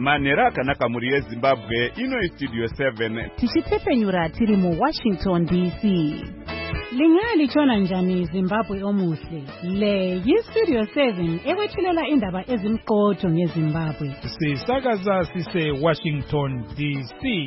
Manhero akanaka muri yeZimbabwe, ino iStudio 7. Tichipfepenyura tiri muWashington DC. Lingalitshona njani Zimbabwe omuhle? Le yiStudio 7 ekwethulela indaba ezimqotho ngeZimbabwe. Sisakaza sise Washington DC.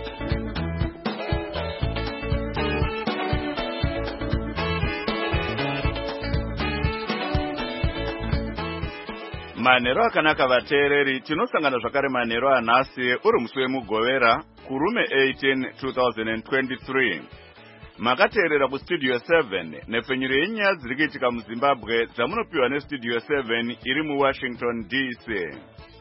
Manhero akanaka vateereri, tinosangana zvakare manhero anhasi uri musi wemugovera kurume 18 2023. Makateerera kuStudio 7 nepfenyuro yenyaya dziri kuitika muZimbabwe dzamunopiwa neStudio 7 iri muWashington DC.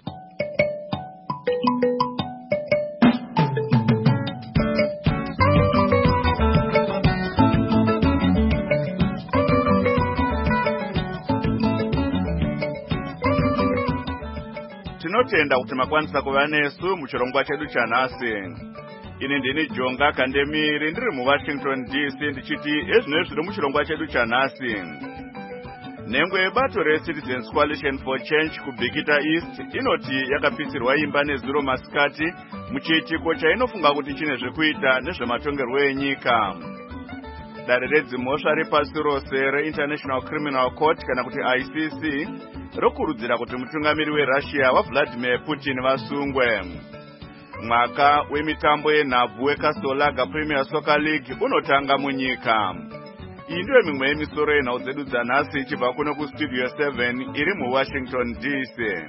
Tinotenda kuti makwanisa kuva nesu muchirongwa chedu chanhasi. Ini ndini Jonga Kandemiri ndiri muWashington DC ndichiti ezvino zviri muchirongwa chedu chanhasi. Nhengo yebato reCitizens Coalition for Change kuBikita East inoti yakapisirwa imba nezuro masikati muchiitiko chainofunga kuti chine zvekuita nezvematongerwo enyika. Dare redzimhosva repasi rose reInternational Criminal Court kana kuti ICC rokurudzira kuti mutungamiri weRussia waVladimir Putin vasungwe. Mwaka wemitambo yenhabvu weKasolaga Premier Soccer League unotanga munyika. Iyi ndiyo mimwe yemisoro yenhau dzedu dzanhasi ichibva kuno kuStudio 7 iri muWashington DC.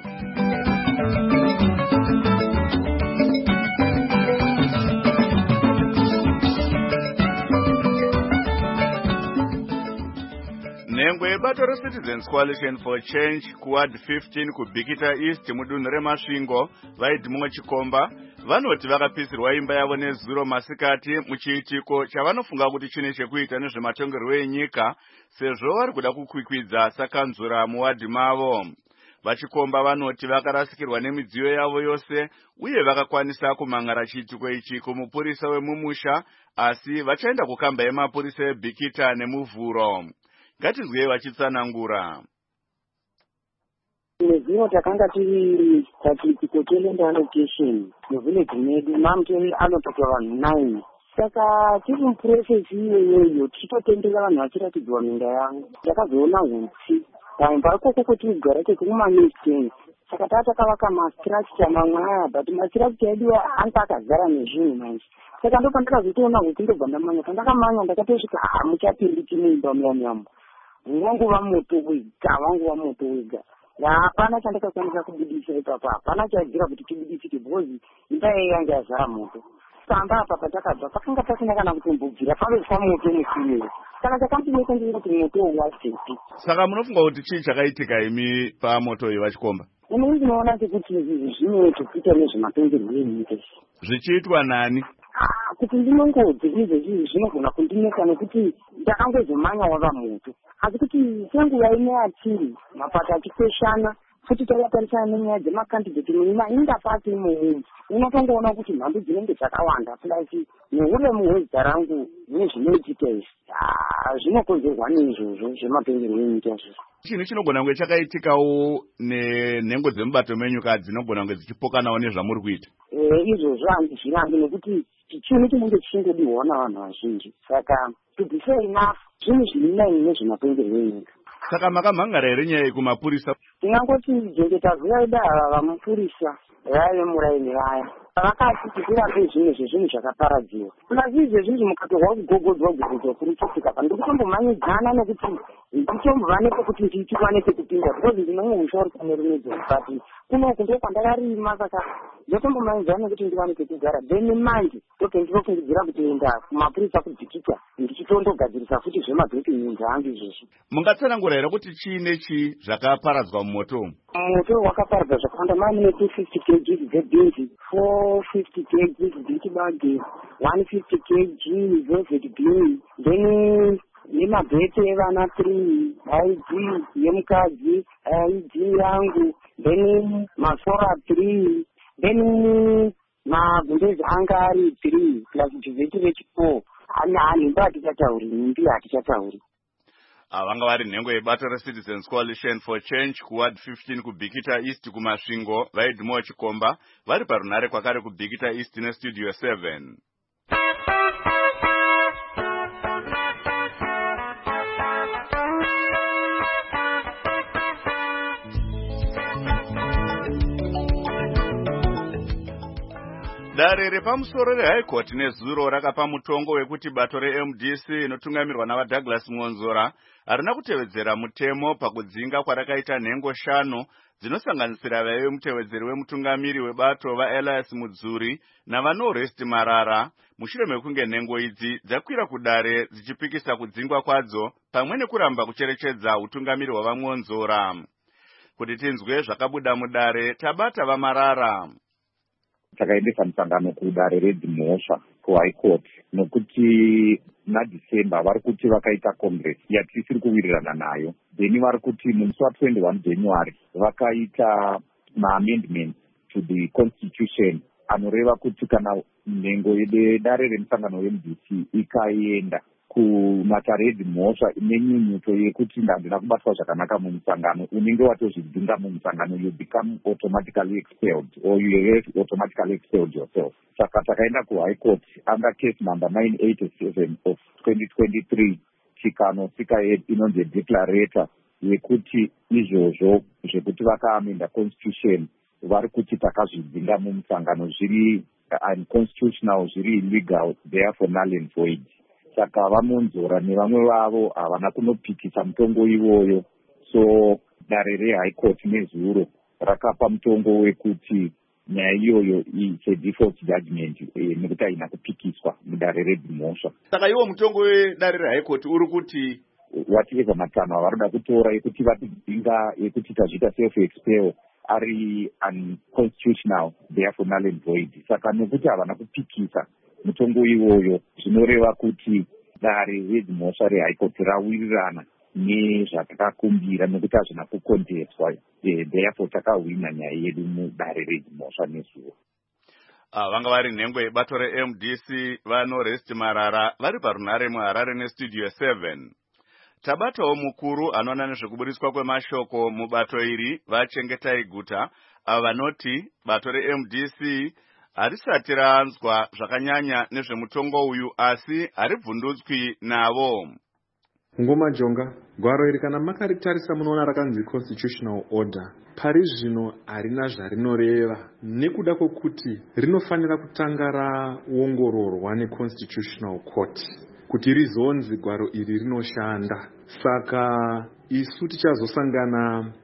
Nhengo yebato reCitizens Coalition for Change kuWard 15 kuBikita East mudunhu reMasvingo vaidhimwe Chikomba vanoti vakapisirwa imba yavo nezuro masikati muchiitiko chavanofunga kuti chine chekuita nezvematongerwo enyika sezvo vari kuda kukwikwidza sakanzura muwadhi mavo. Vachikomba vanoti vakarasikirwa nemidziyo yavo yose uye vakakwanisa kumangara chiitiko ichi kumupurisa wemumusha, asi vachaenda kukamba yemapurisa eBikita nemuvhuro. Ngatinzwei vachitsanangura. Nezvino takanga tiri pachiitiko cheland allocation muvillage medu mamutoni anotoka vanhu 9. Saka tiri muprocess iyoyo tichitotendera vanhu vachiratidzwa minda yangu. Ndakazoona hutsi paimba ikoko tirigara tekumamisten. Saka takavaka mastructure mamwe aya but mastructure edu anga akazara nezvinhu manje. Saka ndo pandakazotoona hutsi ndobva ndamanya. Pandakamanya ndakatosvika hamuchapindi tineimba muyamuyambo. Wanguva moto wega. Hapana chandakakwanisa kubudisa ipapo, hapana chaibvira kuti tibudisike because imba yanga yazara moto. Pamba apa patakabva pakanga pasina kana kutombobvira panoiswa moto mushure. Saka chakandiweka ndiri kuti moto wasepi. Saka munofunga kuti chii chakaitika imi pamoto uyu Vachikomba? Ini ndinoona sekuti zvine chekuita nezvematongerwo enyika. Zvichiitwa nani? Kuti ndinongodzi izvezvi zvinogona kundinesa nekuti ndakangozomanya wava moto. Asi kuti senguva ine yatiri mapato achikweshana futi takatarisana nenyaya dzemakandidheti munyima ingapati imomo unotongoona kuti mhambi dzinenge dzakawanda plus neuremu hwezita rangu nezvinoitika izvi zvinokonzerwa neizvozvo zvematongerwo enyika izvozvo. Chinhu chinogona kunge chakaitikawo nenhengo dzemubato menyuka dzinogona kunge dzichipokanawo nezvamuri kuita? Izvozvo handizvirambi nekuti chinhu chinenge chichingodiwawo navanhu vazhinji. Saka to be fair enough zvinhu zviri nai nezvematongerwo enyika. Saka makamhangara here nyaya iyi kumapurisa? Ndingangoti jengetazi yaida ava vamapurisa vaive muraini vaya vakati tikurambe zvinhu zvakaparadziwa. Plus izvezvi mukatorwa kugogodzwa kurichitika pa ndikutombomhanyidzana nekuti ndichitombova nepekuti ndichiwana pekupinda because ndinomwe mushaurisa nerumedzi but kunoku ndo kwandakarima saka ndotombomhanyidzana nekuti ndiwane pekugara then manje ndopendinofungidzira kutoenda kumapurisa kuBikita ndichitondogadzirisa futi zvemadokumendi angu izvezvi. Mungatsanangura here kuti chii nechii zvakaparadzwa mumoto umu? Moto wakaparadza zvakawanda mane 250 kg dzebhinzi, 450 kg dzechibage, 150 kg velvet bean, then nemabhete evana 3, ID yemukadzi, ID yangu, then masora 3, then magumbezi anga ari 3 plus chivheti rechi 4. Nhimbi hatichatauri. Vanga vari nhengo yebato reCitizens Coalition for Change kuward 15 kubhikita East kumasvingo vaidhimo Chikomba vari parunare kwakare kubhikita East nestudio 7. Dare repamusoro reHigh Court nezuro rakapa mutongo wekuti bato reMDC inotungamirwa navaDouglas Mwonzora harina kutevedzera mutemo pakudzinga kwarakaita nhengo 5 dzinosanganisira vaive mutevedzeri wemutungamiri webato vaElias Mudzuri navaNorest Marara mushure mekunge nhengo idzi dzakwira kudare dzichipikisa kudzingwa kwadzo pamwe nekuramba kucherechedza utungamiri hwavaMwonzora. Kuti tinzwe zvakabuda mudare tabata vaMarara. Takaendesa musangano kudare reDhimosva kuHigh Court nokuti naDecember vari kuti vakaita congress yatisiri kuwirirana nayo, then vari kuti musi wa21 January vakaita maamendments to the constitution anoreva kuti kana nhengo yedare remusangano weMDC ikaenda kumatare eDhimosva ine nyunyuto yekuti handina kubatwa zvakanaka mumusangano, unenge watozvidzinga mumusangano, you become automatically expelled or you have automatically expelled yourself. Saka takaenda kuHigh Court under case number 987 of 2023 chikano 6 inonzi declarator yekuti izvozvo zvekuti vakaamenda constitution vari kuti takazvidzinga mumusangano zviri unconstitutional, zviri illegal, therefore null and void. Saka vaMwonzora nevamwe vavo havana kunopikisa mutongo iwoyo, so dare reHigh Court nezuro rakapa mutongo wekuti nyaya iyoyo it's default judgment nekuti haina kupikiswa mudare reDhimosva. Saka iwo mutongo wedare reHigh Court uri kuti whatever matanho avaroda kutora yekuti vatidzinga yekuti tazviita self expel ari unconstitutional, therefore null and void. Saka nokuti havana kupikisa mutongo iwoyo zvinoreva kuti dare reDhimosva reHigh Court rawirirana nezvatakakumbira nokuti hazvina kukontestwa, therefore takahwina nyaya yedu mudare reDhimosva nezuro. Vanga vari nhengo yebato reMDC vaNorest Marara vari parunare muHarare nestudio 7. Tabatawo mukuru anoona nezvekubudiswa kwemashoko mubato iri vaChengetai Guta vanoti bato reMDC harisati raanzwa zvakanyanya nezvemutongo uyu asi haribvundutswi navo. Ngoma Jonga, gwaro iri kana makaritarisa munoona rakanzi constitutional order. Pari zvino harina zvarinoreva nekuda kwokuti rinofanira kutanga raongororwa neConstitutional Court kuti rizonzi gwaro iri rinoshanda. Saka isu tichazosangana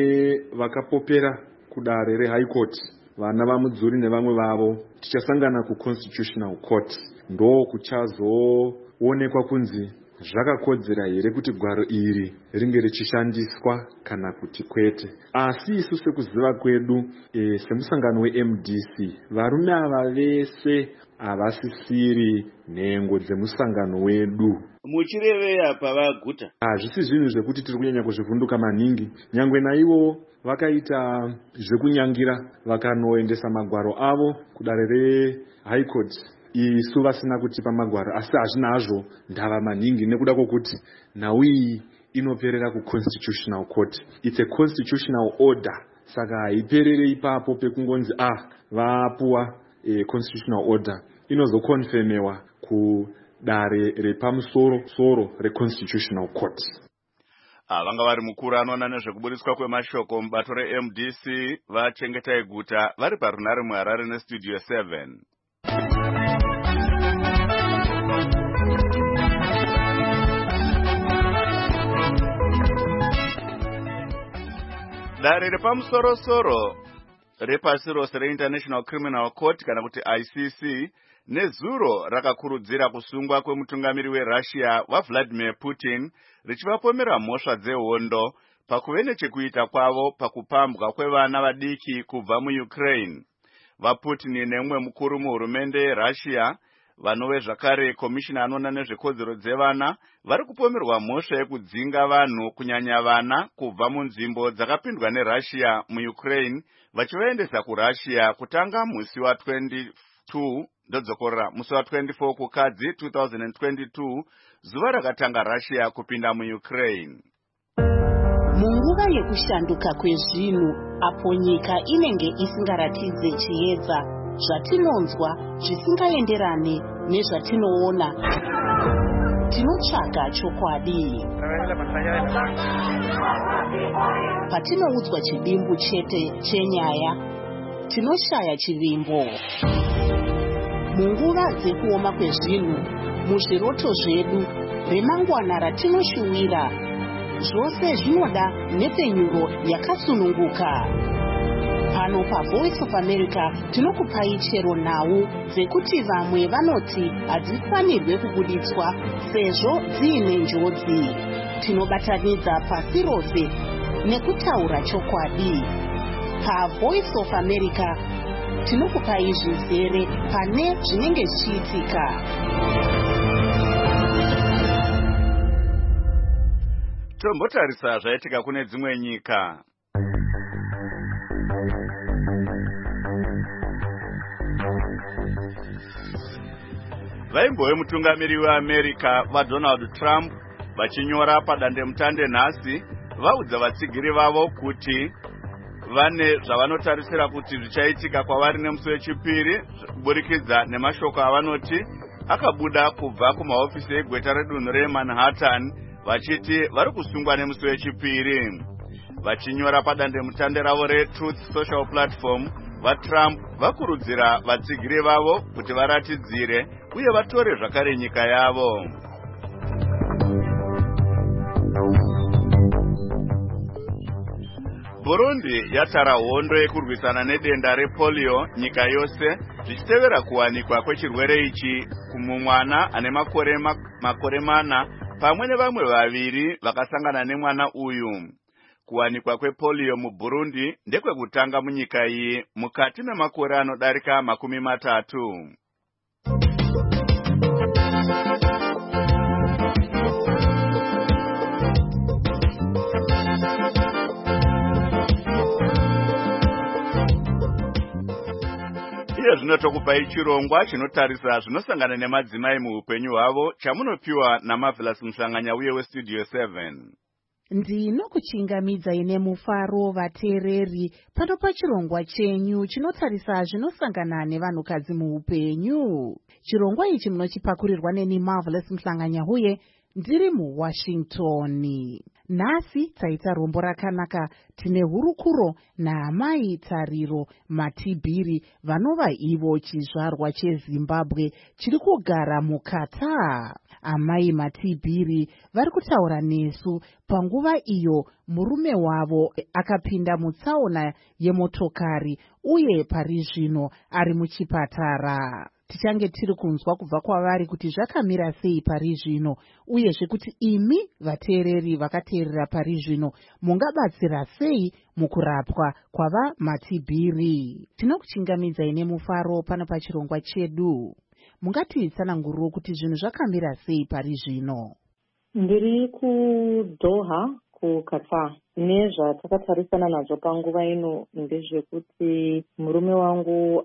nevakapopera kudare reHigh Court, vana vaMudzuri nevamwe vavo, tichasangana kuConstitutional Court. Ndo kuchazoonekwa kunzi zvakakodzera here kuti gwaro iri ringe richishandiswa kana kuti kwete. Asi isu sekuziva kwedu semusangano weMDC, varume ava vese havasisiri nhengo dzemusangano wedu. Muchireveya pavaguta hazvisi zvinhu zvekuti tiri kunyanya kuzvivhunduka maningi. Nyangwe naivo vakaita zvekunyangira vakanoendesa magwaro avo kudare reHigh Court, isu vasina kutipa magwaro, asi hazvina hazvo ndava maningi nekuda kwokuti nhau iyi inoperera kuConstitutional Court. It's a constitutional order, saka haiperere ipapo pekungonzi vapuwa constitutional order. Inozokonfemewa kudare repamusoro reConstitutional Court. Vanga vari mukuru anoona nezvekubudiswa kwemashoko mubato reMDC vaChengetai Guta vari parunare muHarare nestudio 7. Dare repamusoro-soro repasi rose reInternational Criminal Court kana kuti ICC nezuro rakakurudzira kusungwa kwemutungamiri weRussia waVladimir Putin richivapomera mhosva dzehondo pakuve nechekuita kwavo pakupambwa kwevana vadiki kubva muUkraine. VaPutin nemumwe mukuru muhurumende yeRussia vanove zvakare komishina anoona nezvekodzero dzevana vari kupomerwa mhosva yekudzinga vanhu kunyanya vana kubva munzvimbo dzakapindwa neRussia muUkraine vachivaendesa kuRussia kutanga musi wa22 ndodzokorera musi wa24 kukadzi 2022 zuva rakatanga Russia kupinda muUkraine. Munguva yekushanduka kwezvinhu apo nyika inenge isingaratidze chiedza, zvatinonzwa zvisingaenderane nezvatinoona, tinotsvaga chokwadi. Patinoudzwa chidimbu chete chenyaya, tinoshaya chivimbo. Munguva dzekuoma kwezvinhu, muzviroto zvedu, remangwana ratinoshuwira, zvose zvinoda nhepfenyuro yakasununguka. Pano paVoice of America tinokupai chero nhau dzekuti vamwe vanoti hadzifanirwe kubuditswa sezvo dziine njodzi. Tinobatanidza pasi rose nekutaura chokwadi. PaVoice of America tinokupai zvizere pane zvinenge zvichiitika. Tombotarisa zvaitika kune dzimwe nyika. Vaimbove mutungamiri weAmerica vaDonald Trump vachinyora padandemutande nhasi vaudza vatsigiri vavo kuti vane zvavanotarisira kuti zvichaitika kwavari nemusi wechipiri kuburikidza nemashoko avanoti akabuda kubva kumahofisi egweta redunhu reManhattan vachiti vari kusungwa nemusi wechipiri. Vachinyora padandemutande ravo reTruth Social Platform, vaTrump vakurudzira vatsigiri vavo kuti varatidzire uye vatore zvakare nyika yavo. Burundi yatara hondo yekurwisana nedenda repolio nyika yose zvichitevera kuwanikwa kwechirwere ichi kumwana ane makore mana pamwe nevamwe vaviri vakasangana nemwana uyu. Kuwanikwa kwepolio muBurundi ndekwekutanga munyika iyi mukati memakore anodarika 30. Iye zvinotokupai chirongwa chinotarisa zvinosangana nemadzimai muupenyu hwavo chamunopiwa naMarvelous Mhlanganya uye weStudio 7. Ndinokuchingamidza ine mufaro vateereri pano pachirongwa chenyu chinotarisa zvinosangana nevanhukadzi muupenyu. Chirongwa ichi munochipakurirwa neni Marvelous Mhlanganya uye ndiri muWashington. Nhasi taita rombo rakanaka, tine hurukuro naamai Tariro Matibiri vanova ivo chizvarwa cheZimbabwe chiri kugara muKatar. Amai Matibiri vari kutaura nesu panguva iyo murume wavo akapinda mutsaona yemotokari uye pari zvino ari muchipatara. Tichange tiri kunzwa kubva kwavari kuti zvakamira sei pari zvino, uyezve kuti imi vateereri vakateerera pari zvino mungabatsira sei mukurapwa kwava Matibiri. Tinokuchingamidzai nemufaro pano pachirongwa chedu. Mungatitsananguriro kuti zvinhu zvakamira sei pari zvino? Ndiri kuDoha kuKatar. Nezvatakatarisana nazvo panguva ino ndezvekuti murume wangu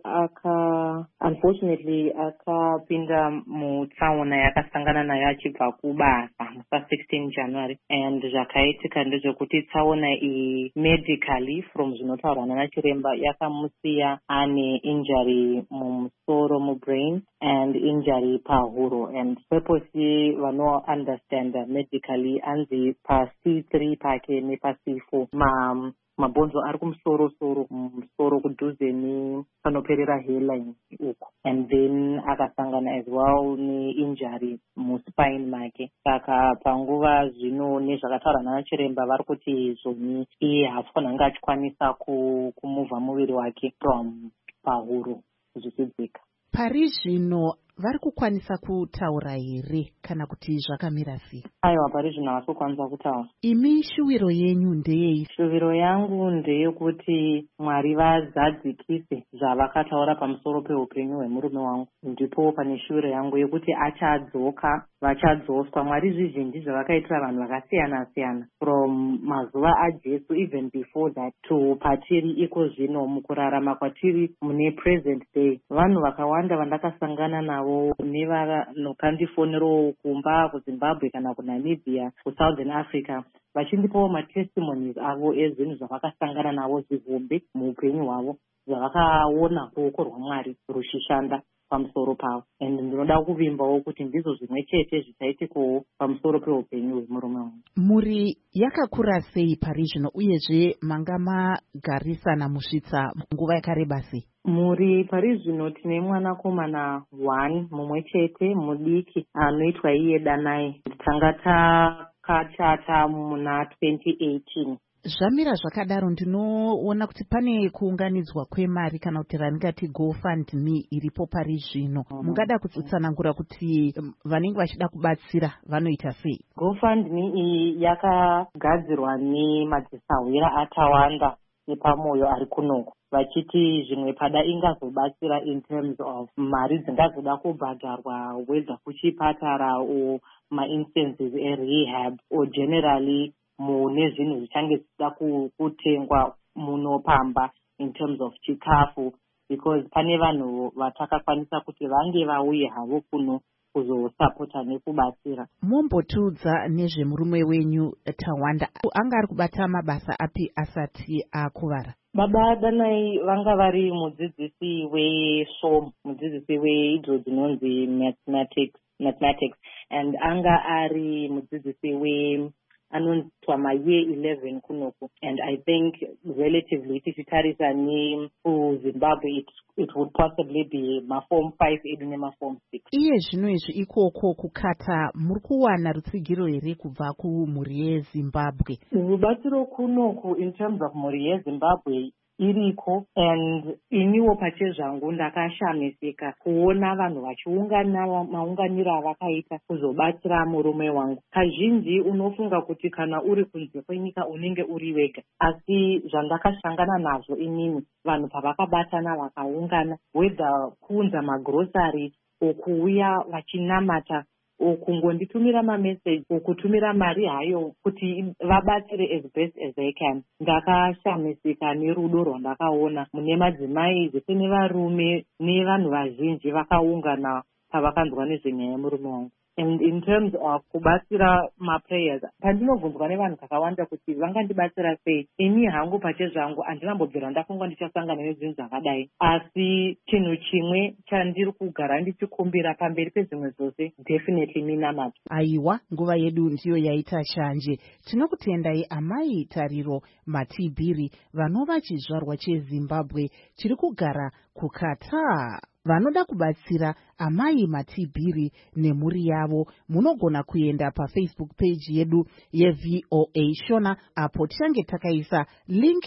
unfortunately akapinda mutsaona yakasangana nayo achibva kubasa musa 16 January, and zvakaitika ndezvekuti tsaona iyi medically from zvinotaurwa nanachiremba yakamusiya ane injury mumusoro, mubrain, and injury pahuro, and purposely vano understand medically anzi paC3 pake nepaC4 mabhonzo ari kumusoro kudhuze nepanoperera hairline uko, and then akasangana as well neinjury muspine make. Saka panguva zvino nezvakataura nanachiremba vari kuti zvoni iye haafana anga achikwanisa kumuvha muviri wake from pahuro zvichidzika. Pari zvino vari kukwanisa kutaura here kana kuti zvakamira sei? Aiwa, pari zvino havasi kukwanisa kutaura. Imi shuviro yenyu ndeyei? Shuviro yangu ndeyekuti Mwari vazadzikise zvavakataura pamusoro peupenyu hwemurume wangu. Ndipo pane shuviro yangu yekuti achadzoka, vachadzoswa. Mwari zvizhinji zvavakaitira vanhu vakasiyana siyana from mazuva aJesu, even before that, to patiri iko zvino mukurarama kwatiri mune present day. Vanhu vakawanda vandakasangana navo nevanokandifonero kumba kuZimbabwe kana kuNamibia, kuSouthern Africa, vachindipawo matestimonies avo ezvinhu zvavakasangana navo zvihombe muupenyu hwavo, zvavakaona ruoko rwaMwari ruchishanda pamusoro pavo. And ndinoda kuvimbawo kuti ndizvo zvimwe chete zvichaitikowo pamusoro peupenyu hwemurume wangu. Muri yakakura sei pari zvino, uyezve manga magarisana musvitsa nguva yakareba sei? Muri pari zvino tine mwanakomana 1 mumwe chete mudiki anoitwa iye Danai. Tanga takachata muna 2018. Zvamira zvakadaro, ndinoona kuti pane kuunganidzwa kwemari kana kuti raringati GoFundMe iripo pari zvino. Mungada kutsanangura kuti vanenge vachida kubatsira vanoita sei? GoFundMe iyi yakagadzirwa nemadzisahwira atawanda nepamwoyo ari kunoko, vachiti zvimwe pada ingazobatsira in terms of mari dzingazoda kubhadharwa whether kuchipatara or ma-instances erehab or generally mune zvinhu zvichange zvichida kutengwa munopamba in terms of chikafu, because pane vanhu vatakakwanisa kuti vange vauye havo kuno kuzosapota nekubatsira. Mombotiudza nezvemurume wenyu Tawanda, anga ari kubata mabasa api asati akuvara? Baba Danai vanga vari mudzidzisi weSOM, mudzidzisi weidzo dzinonzi mathematics, and anga ari mudzidzisi anonzwa mayear 11 kunoku, and I think relatively tichitarisa kuZimbabwe it would possibly be maform 5 edu nemaform 6. Iye zvino izvi ikoko kukata muri kuwana rutsigiro here kubva kumhuri yeZimbabwe? Rubatsiro kunoku in terms of mhuri yeZimbabwe iriko, and iniwo pachezvangu ndakashamisika kuona vanhu vachiungana maunganiro avakaita kuzobatsira murume wangu. Kazhinji unofunga kuti kana uri kunze kwenyika unenge uri wega, asi zvandakashangana nazvo inini vanhu pavakabatana vakaungana, whether kuunza magrosari okuuya vachinamata kungonditumira mameseji okutumira mari hayo kuti vabatsire as best as they can. Ndakashamisika nerudo rwandakaona mune madzimai zvese nevarume nevanhu vazhinji vakaungana pavakanzwa nezvenyaya yemurume wangu. And in terms of kubatsira maprayers, pandinobvunzwa nevanhu kakawanda kuti vangandibatsira sei, ini hangu pachezvangu handinambobvira ndafunga ndichasangana nezvinhu zvakadai, asi chinhu chimwe chandiri kugara ndichikumbira pamberi pezvimwe zvose, definitely minamata. Aiwa, nguva yedu ndiyo yaita shanje. Tinokutendai amai Tariro Matibhiri, vanova chizvarwa cheZimbabwe chiri kugara kuKatar. Vanoda kubatsira amai Matibhiri nemhuri yavo, munogona kuenda paFacebook page yedu yeVOA Shona, apo tichange takaisa link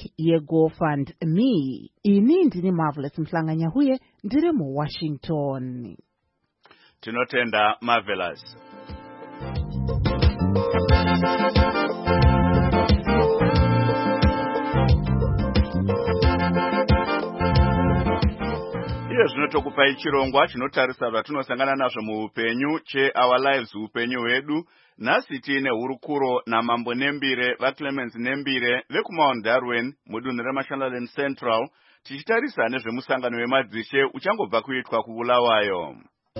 yeGoFundMe. Ini ndini Marvelous Mhlanganyahuye, ndiri muWashington. Tinotenda Marvelous. Zvinotokupai chirongwa chinotarisa zvatinosangana nazvo muupenyu cheOur Lives, upenyu hwedu. Nhasi tiine hurukuro naMambo Nembire, vaClemens Nembire vekuMount Darwin mudunhu reMashonaland Central, tichitarisa nezvemusangano wemadzishe uchangobva kuitwa kuBulawayo.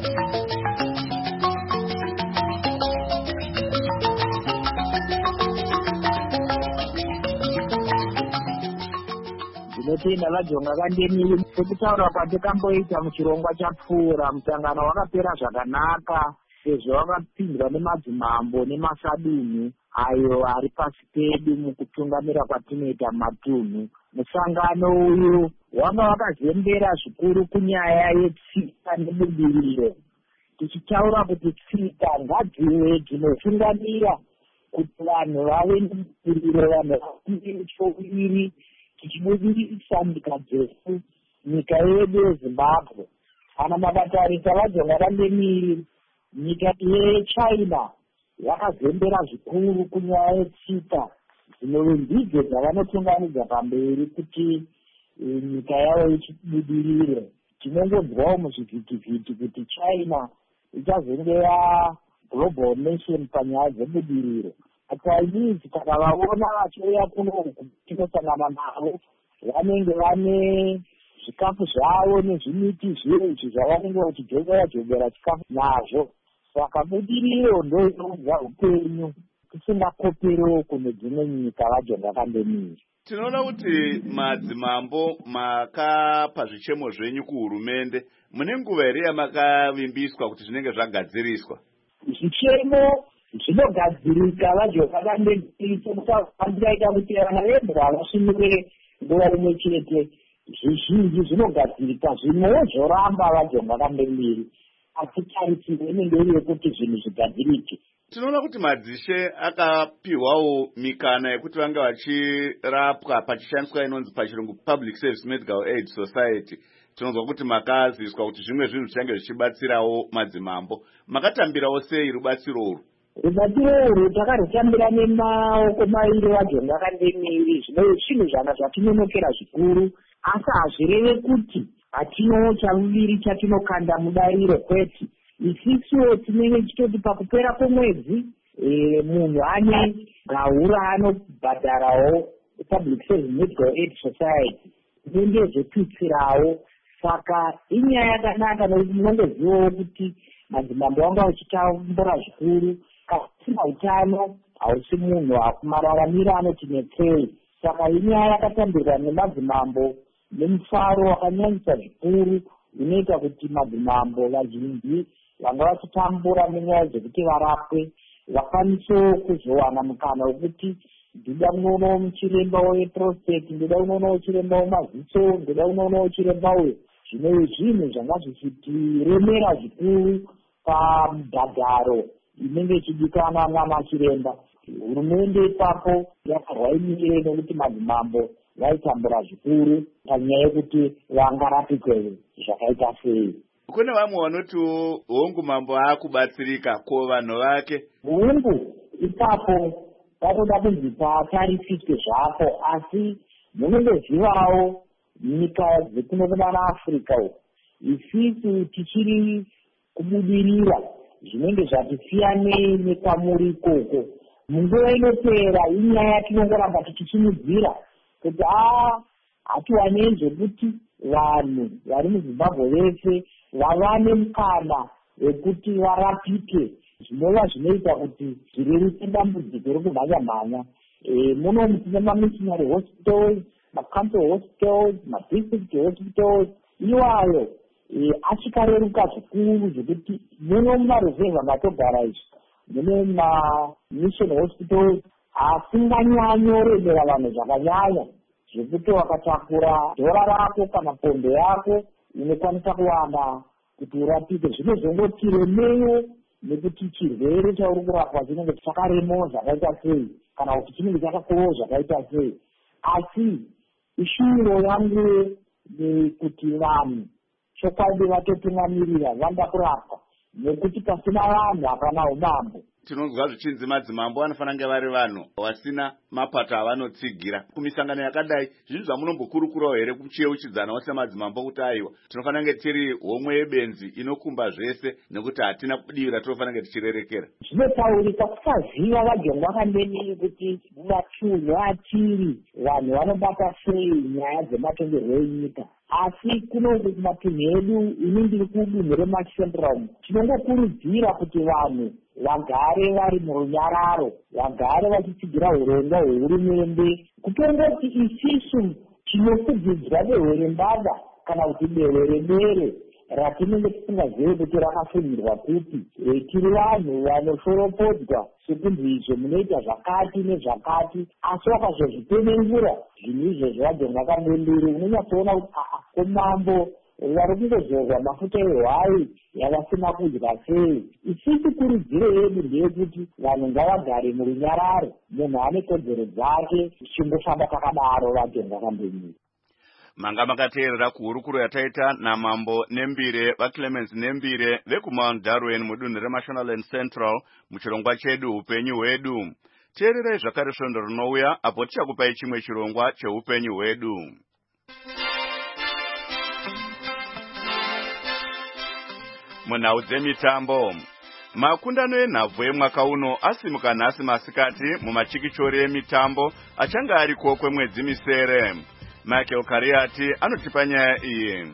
Ndinotenda vaJonga Kandemiri sekutaura kwatikamboita muchirongwa chapfuura. Musangano wakapera zvakanaka sezvo wakapinzwa nemadzimambo nemasadunhu ayo ari pasi pedu mukutungamira kwatinoita matunhu. Musangano uyu wanga wakazembera zvikuru kunyaya yetsika nebudiriro, tichitaura kuti tsika ngadzive dzinotungamira kuti vanhu vave nebudiriro, vanhu vave nechouviri, tichibudirisa nyika dzesu, nyika yedu yeZimbabwe. kana makatarisa vajonga vandemiri, nyika yechina yakazembera zvikuru kunyaya yetsika dzinove ndidzo dzavanotungamidza pamberi kuti nyika yavo ichibudirire. Tinongonzwawo muzvivhitivhiti kuti China ichazenge global nation panyaya dzebudiriro. Chinese kana vaona vachiuya kuno tinosangana navo, vanenge vane zvikafu zvavo nezvimiti zvinji zvavanenge vachijogera chikafu nazvo. Saka budiriro ndo inoudza upenyu tisingakoperewo kune dzimwe nyika vajonga kandemiri. Tinoona kuti madzimambo makapa zvichemo zvenyu kuhurumende, mune nguva here yamakavimbiswa kuti zvinenge zvagadziriswa? Zvichemo zvinogadzirika vajonga kandemiri andiraita kuti vana vedu havasvinire nguva rimwe chete. Zvizhinji zvinogadzirika, zvimwewo zvoramba vajonga kandemiri, asi tarisiro inenge iri yekuti zvinhu zvigadzirike. Tinoona kuti madzishe akapiwawo mikana yekuti vange vachirapwa pachishandiswa inonzi pachirungu Public Service Medical Aid Society. Tinonzwa kuti makaziswa kuti zvimwe zvinhu zvichange zvichibatsirawo madzimambo. Makatambirawo sei rubatsiro urwu? Rubatsiro urwu takarutambira nemaoko mairi vajonga kandemiri. Zvino chinhu zvanga zvatinonokera zvikuru, asi hazvireve kuti hatinowo chavuviri chatinokanda mudariro kwete. Isiso tinenge tichitoti pakupera kwemwedzi munhu ane gaura anobhadharawo Public Service Medical Aid Society inenge zvetutsirawo. Saka inyaya yakanaka nokuti munongozivawo kuti madzimambo vanga vachitambura zvikuru. Kasina utano hausi munhu mararamiro anoti netsei. Saka inyaya yakatambirwa nemadzimambo nemufaro wakanyanyisa zvikuru unoita kuti madzimambo vazhinji vanga vachitambura nenyaya dzekuti varapwe vakwanisewo kuzowana mukana wekuti ndida unoonawo muchiremba weprostate, ndida unoonawo chiremba wemaziso, ndida unoonawo chiremba uyo. Zvino zvinhu zvanga zvichitiremera zvikuru pamubhadharo inenge ichidikana nana chiremba. Hurumende ipapo yakarwaimire nokuti madzimambo vaitambura zvikuru panyaya yekuti vangarapike zvakaita sei. Kune vamwe vanotiwo hongu mambo akubatsirika ko vanhu vake. Hongu ipapo vatoda kunzi patarisike zvapo, asi munongozivawo nyika dzekunokumana Afrika uko isisu tichiri kubudirira zvinenge zvatisiyanei nekwamuri ikoko. Munguva inopera inyaya yatinongoramba tichichimudzira kuti hatiwanei zvekuti vanhu vari muZimbabwe vese vavane mukana wekuti varapike, zvinova zvinoita kuti zvireruse dambudziko rokumhanya-mhanya. Muno tine mamissionary hospitals, macouncil hospitals, madistrict hospitals, iwayo achikareruka zvikuru zvekuti muno mumaruzevha matogara izvi mune mamission hospitals asinganyanyoremera vanhu zvakanyanya zvekuti wakatakura dhora rako kana pondo yako unokwanisa kuwana kuti urapike. Zvinozongotiremeyo nekuti chirwere chauri kurapwa chinenge chakaremawo zvakaita sei kana kuti chinenge chakakovawo zvakaita sei. Asi ishuro yangu nekuti vanhu chokwadi vatotungamirira vanda kurapwa, nekuti pasina vanhu hapana umambo. Tinonzwa zvichinzi madzimambo anofanira kunge vari vanhu vasina mapato avanotsigira. Kumisangano yakadai zvinhu zvamunombokurukurawo here kuchiyeuchidzanawo semadzimambo kuti aiwa tinofanira kunge tiri homwe yebenzi inokumba zvese nekuti hatina kudivira tinofanira kunge tichirerekera? Zvinotaurika kusaziva vajonga kandemiri kuti matunhu atiri vanhu vanobata sei nyaya dzematongerwo enyika. Asi kuno matunhu edu ini ndiri kudunhu reMacentralm tinongokurudzira kuti vanhu vagare vari murunyararo, vagare vachitsigira urongwa hwehurumende, kutongoti isisu tinokudzidzwa nehwerembada kana kuti beweremere ratinenge tisingazivi kuti rakafunirwa kuti tiri vanhu vanoshoropodzwa sekunzi izvo munoita zvakati nezvakati, asi wakazozvipenengura zvinhu izvozvo vajonga kandemiri unonyatsoona kuti komambo vari kungozorwa mafuta ehwai yavasina kudya sei. Isisi kurudziro yedu ndeyekuti vanhu ngavagare murunyararo, munhu ane kodzero dzake tichingofamba takadaro vajonga kandemiri. manga makateerera kuhurukuro yataita namambo Nembire vaClemens Nembire vekuMount Darwin mudunhu reMashonaland Central muchirongwa chedu upenyu hwedu. Teererai zvakare svondo rinouya apo tichakupai chimwe chirongwa cheupenyu hwedu. Munhau dzemitambo, makundano enhabvu emwaka uno asimuka nhasi masikati mumachikichori emitambo achanga ariko kwemwedzi misere. Michael Kariati anotipa nyaya iyi.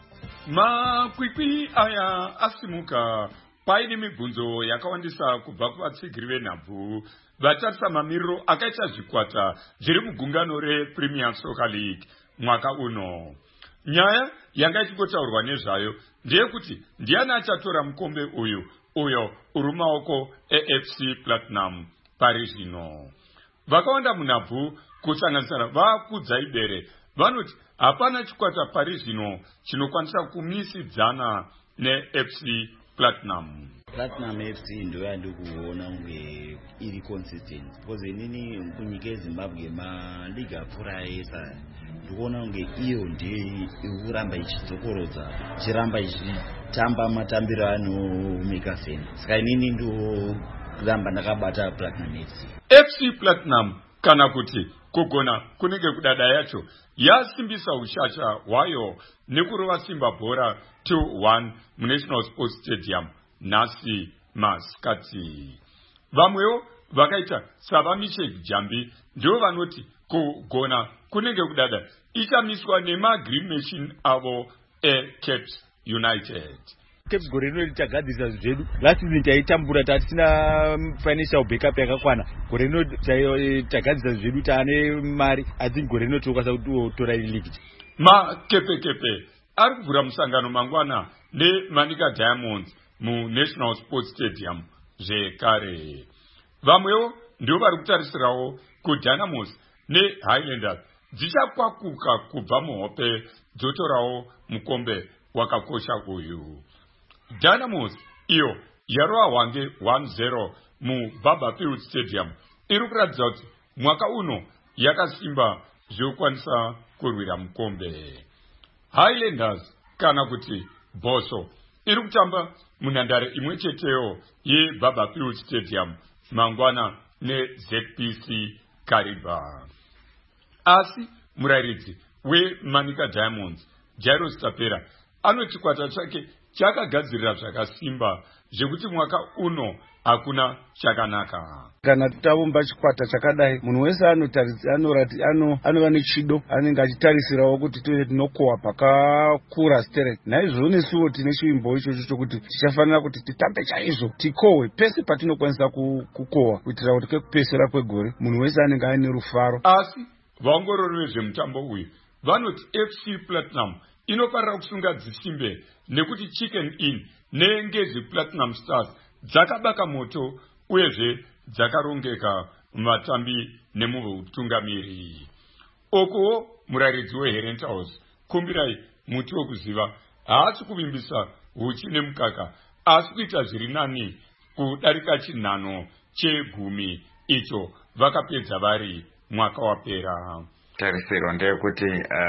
Makwikwi aya asimuka paine mibvunzo yakawandisa kubva kuvatsigiri venhabvu vatarisa mamiriro akaita zvikwata zviri mugungano rePremier Soccer League mwaka uno. Nyaya yanga ichingotaurwa nezvayo ndeyekuti ndiani achatora mukombe uyo uri mumaoko eFC Platinum pari zvino. Vakawanda munhabvu kusanganisira vaKudzaibere vanoti hapana chikwata pari zvino chinokwanisa kumisidzana neFC Platinum. Platinum FC ndo yandikuona unge iri consistent because inini kunyika yeZimbabwe maliga apfuura esa ndikuona unge iyo ndiyo ikuramba ichidzokorodza chiramba ichitamba matambiro anomeka feni. Saka inini ndo kuramba ndakabata Platinum FC. FC Platinum kana kuti kugona kunenge kudada yacho yasimbisa ushasha hwayo nekurova Simba bhora 2-1 muNational Sports Stadium nhasi masikati. Vamwewo vakaita savamishek Jambi ndivo vanoti kugona kunenge kudada ichamiswa nemagreen machine avo eCaps United. Caps gore rino richagadzirisa zvedu. Last season taitambura tatisina financial backup yakakwana. Gore rino tagadzirisa zvedu taane mari asi gore rino tokasa kutora league. Makepe ari kuvhura musangano mangwana neManika Diamonds muNational Sports Stadium zvekare. Vamwewo ndivo vari kutarisirawo kuDynamos neHighlanders dzichakwakuka kubva muhope dzotorawo mukombe wakakosha uyu. Dynamos iyo yarova hwange 1-0 muBarberfield Stadium iri kuratidza kuti mwaka uno yakasimba zvekukwanisa kurwira mukombe. Highlanders kana kuti Boso iri kutamba munhandare imwe cheteyo yeBarberfield Stadium mangwana neZPC Kariba. Asi murairidzi weManika Diamonds Jairus Tapera anoti chikwata chake chakagadzirira zvakasimba zvekuti mwaka uno hakuna chakanaka. Kana taumba chikwata chakadai munhu wese anova nechido anenge achitarisirawo kuti tinokohwa pakakura straight. Naizvozvo nesuwo tine chivimbo ichocho chokuti tichafanira kuti titambe chaizvo tikohwe pese patinokwanisa kukohwa kuitira kuti kwekupesera kwegore munhu wese anenge aine rufaro. Asi vaongorori vezvemutambo uyu vanoti FC Platinum inofanira kusunga dzisimbe nekuti Chicken Inn neNgezi Platinum Stars dzakabaka moto uyezve dzakarongeka muvatambi nemutungamiri. Okuwo murairidzi weHerent House kumbirai muti wekuziva haasi kuvimbisa huchi nemukaka asi kuita zviri nani kudarika chinhano chegumi icho vakapedza vari mwaka wapera. Tarisiro ndeyekuti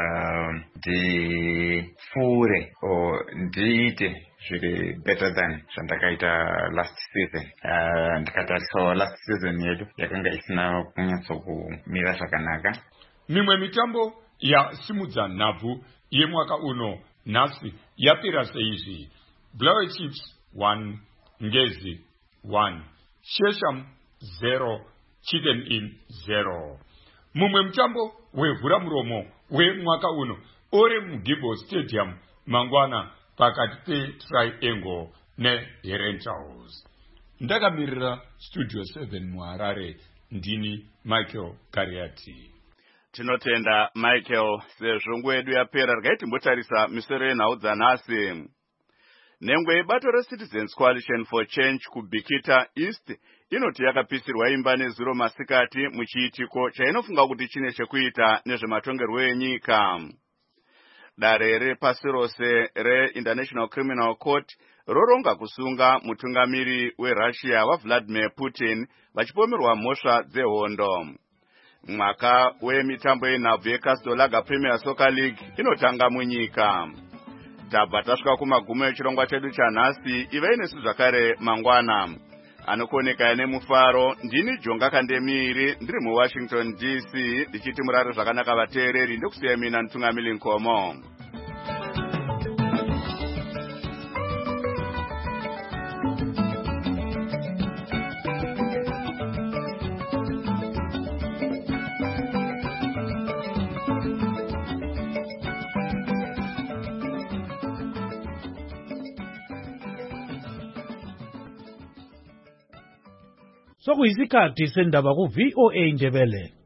ndipfuure ndiite zviri better than zvandakaita last season. Ndikatarisawo last season yedu yakanga isina kunyatsokumira zvakanaka. Mimwe mitambo yasimudza nhabvu yemwaka uno nhasi yapera seizvi: Blaue Chiefs 1, Ngezi 1, Shesham 0, Chicken Inn 0. Mumwe mutambo wevhura muromo wemwaka uno uri muGibo Stadium mangwana pakati peTriangle neHerent House. Ndakamirira Studio 7 muHarare, ndini Michael Kariati. Tinotenda Michael, sezvo nguva yedu yapera regai timbotarisa misoro yenhau dzanhasi. Nhengwe yebato reCitizens Coalition for Change kuBikita East inoti yakapisirwa imba nezuro masikati muchiitiko chainofunga kuti chine chekuita nezvematongerwo enyika. Dare repasi rose reInternational Criminal Court roronga kusunga mutungamiri weRussia waVladimir Putin vachipomerwa mhosva dzehondo. mwaka wemitambo yenhabvu yeCastle Lager Premier Soccer League inotanga munyika. Tabva tasvika kumagumo echirongwa chedu chanhasi. Ivai nesu zvakare mangwana. Anokoneka nemufaro. Ndini Jonga Kandemiri ndiri muWashington DC ndichiti murare zvakanaka vateereri ndokusiya mina Ntungamili Nkomo. Sokuyisikhathi sendaba ku VOA Ndebele.